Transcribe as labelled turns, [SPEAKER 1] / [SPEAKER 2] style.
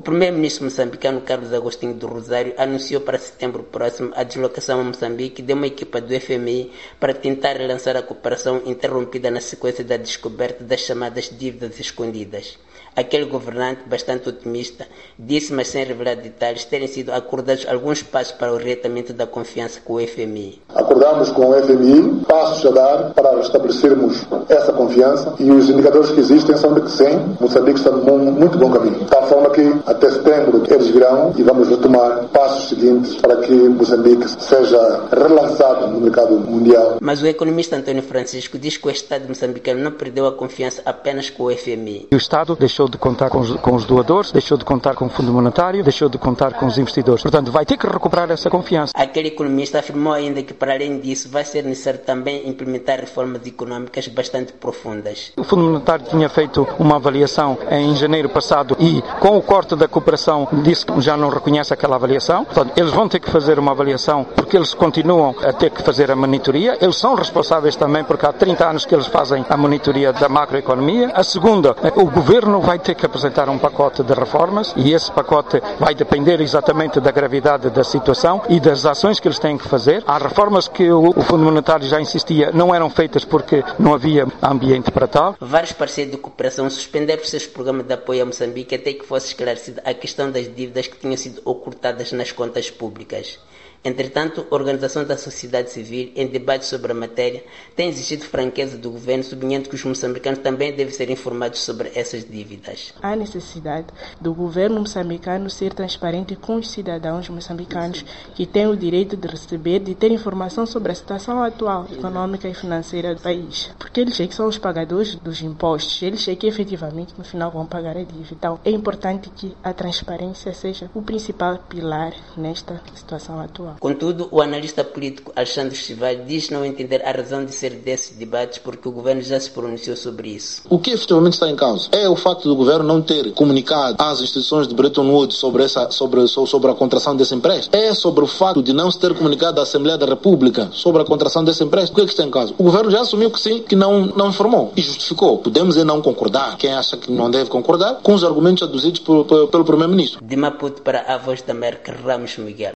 [SPEAKER 1] primeiro-ministro moçambicano Carlos Agostinho do Rosário anunciou para setembro próximo a deslocação a Moçambique de uma equipa do FMI para tentar relançar a cooperação interrompida na sequência da descoberta das chamadas dívidas escondidas. Aquele governante, bastante otimista, disse, mas sem revelar detalhes, terem sido acordados alguns passos para o reatamento da confiança com o FMI.
[SPEAKER 2] Acordamos com o FMI passos a dar para restabelecermos essa confiança e os indicadores que existem são de que sim, Moçambique está num muito bom caminho. De tal forma que até setembro eles virão e vamos retomar passos seguintes para que Moçambique seja relançado no mercado mundial.
[SPEAKER 1] Mas o economista António Francisco diz que o Estado moçambicano não perdeu a confiança apenas com o FMI.
[SPEAKER 3] O Estado deixou de contar com os doadores, deixou de contar com o Fundo Monetário, deixou de contar com os investidores. Portanto, vai ter que recuperar essa confiança.
[SPEAKER 1] Aquele economista afirmou ainda que, para além disso, vai ser necessário também implementar reformas econômicas bastante profundas.
[SPEAKER 3] O Fundo Monetário tinha feito uma avaliação em janeiro passado e, com o corte da cooperação, disse que já não reconhece aquela avaliação. Portanto, eles vão ter que fazer uma avaliação porque eles continuam a ter que fazer a monitoria. Eles são responsáveis também porque há 30 anos que eles fazem a monitoria da macroeconomia. A segunda, o governo vai ter que apresentar um pacote de reformas e esse pacote vai depender exatamente da gravidade da situação e das ações que eles têm que fazer. Há reformas que o Fundo Monetário já insistia não eram feitas porque não havia ambiente para tal.
[SPEAKER 1] Vários parceiros de cooperação suspenderam os seus programas de apoio a Moçambique até que fosse esclarecida a questão das dívidas que tinham sido ocultadas nas contas públicas. Entretanto, a Organização da Sociedade Civil, em debate sobre a matéria, tem exigido franqueza do governo, sublinhando que os moçambicanos também devem ser informados sobre essas dívidas.
[SPEAKER 4] Há necessidade do governo moçambicano ser transparente com os cidadãos moçambicanos que têm o direito de receber, de ter informação sobre a situação atual, econômica e financeira do país. Porque eles é que são os pagadores dos impostos, eles é que efetivamente no final vão pagar a dívida. Então, é importante que a transparência seja o principal pilar nesta situação atual.
[SPEAKER 1] Contudo, o analista político Alexandre Chival diz não entender a razão de ser desses debates porque o governo já se pronunciou sobre isso.
[SPEAKER 5] O que efetivamente está em causa é o facto do governo não ter comunicado às instituições de Bretton Woods sobre a contração desse empréstimo. É sobre o facto de não se ter comunicado à Assembleia da República sobre a contração desse empréstimo. O que é que está em causa? O governo já assumiu que sim, que não informou e justificou. Podemos não concordar, quem acha que não deve concordar, com os argumentos aduzidos pelo Primeiro-Ministro.
[SPEAKER 1] De Maputo para a Voz da América, Ramos Miguel.